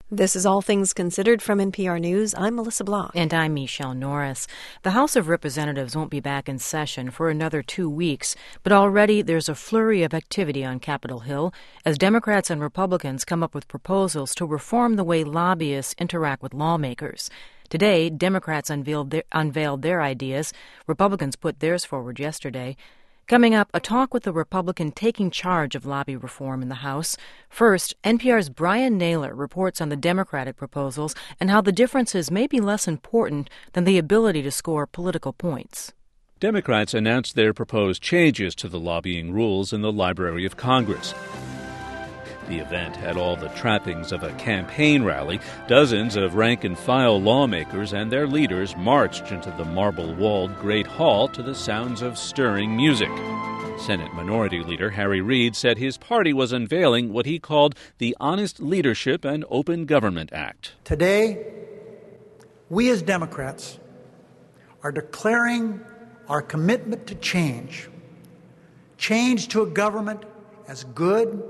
This is All Things Considered from NPR News. I'm Melissa Block. And I'm Michelle Norris. The House of Representatives won't be back in session for another 2 weeks, but already there's a flurry of activity on Capitol Hill as Democrats and Republicans come up with proposals to reform the way lobbyists interact with lawmakers. Today, Democrats unveiled their ideas. Republicans put theirs forward yesterday. Coming up, a talk with a Republican taking charge of lobby reform in the House. First, NPR's Brian Naylor reports on the Democratic proposals and how the differences may be less important than the ability to score political points. Democrats announced their proposed changes to the lobbying rules in the Library of Congress. The event had all the trappings of a campaign rally. Dozens of rank-and-file lawmakers and their leaders marched into the marble-walled Great Hall to the sounds of stirring music. Senate Minority Leader Harry Reid said his party was unveiling what he called the Honest Leadership and Open Government Act. Today, we as Democrats are declaring our commitment to change to a government as good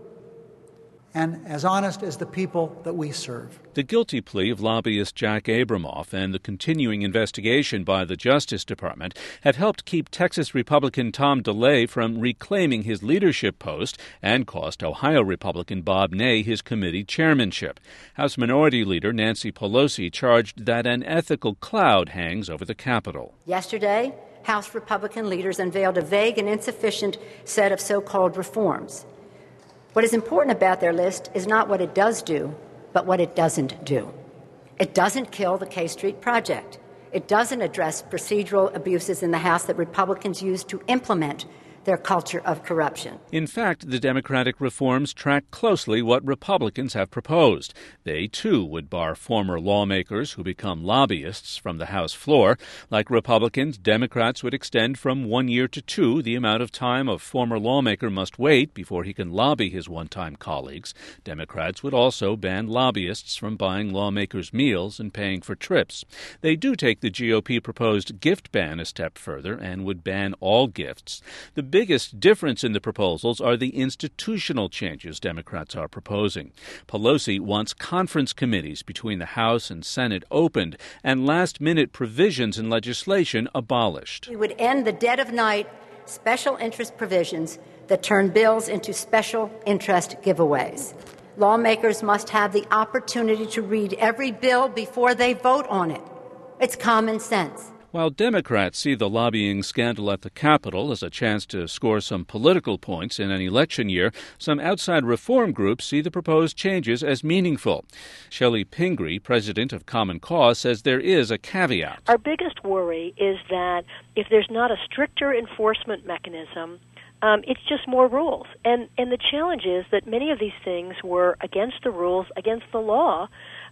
and as honest as the people that we serve. The guilty plea of lobbyist Jack Abramoff and the continuing investigation by the Justice Department have helped keep Texas Republican Tom DeLay from reclaiming his leadership post and cost Ohio Republican Bob Ney his committee chairmanship. House Minority Leader Nancy Pelosi charged that an ethical cloud hangs over the Capitol. Yesterday, House Republican leaders unveiled a vague and insufficient set of so-called reforms. What is important about their list is not what it does do, but what it doesn't do. It doesn't kill the K Street project. It doesn't address procedural abuses in the House that Republicans use to implement their culture of corruption. In fact, the Democratic reforms track closely what Republicans have proposed. They, too, would bar former lawmakers who become lobbyists from the House floor. Like Republicans, Democrats would extend from 1 year to 2 the amount of time a former lawmaker must wait before he can lobby his one-time colleagues. Democrats would also ban lobbyists from buying lawmakers' meals and paying for trips. They do take the GOP proposed gift ban a step further and would ban all gifts. The biggest difference in the proposals are the institutional changes Democrats are proposing. Pelosi wants conference committees between the House and Senate opened and last-minute provisions in legislation abolished. We would end the dead-of-night special interest provisions that turn bills into special interest giveaways. Lawmakers must have the opportunity to read every bill before they vote on it. It's common sense. While Democrats see the lobbying scandal at the Capitol as a chance to score some political points in an election year, some outside reform groups see the proposed changes as meaningful. Shelley Pingree, president of Common Cause, says there is a caveat. Our biggest worry is that if there's not a stricter enforcement mechanism, it's just more rules. And the challenge is that many of these things were against the rules, against the law,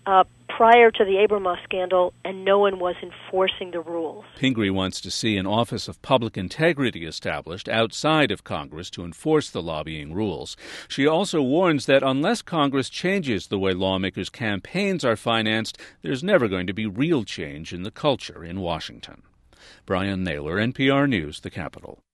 prior to the Abramoff scandal, and no one was enforcing the rules. Pingree wants to see an Office of Public Integrity established outside of Congress to enforce the lobbying rules. She also warns that unless Congress changes the way lawmakers' campaigns are financed, there's never going to be real change in the culture in Washington. Brian Naylor, NPR News, the Capitol.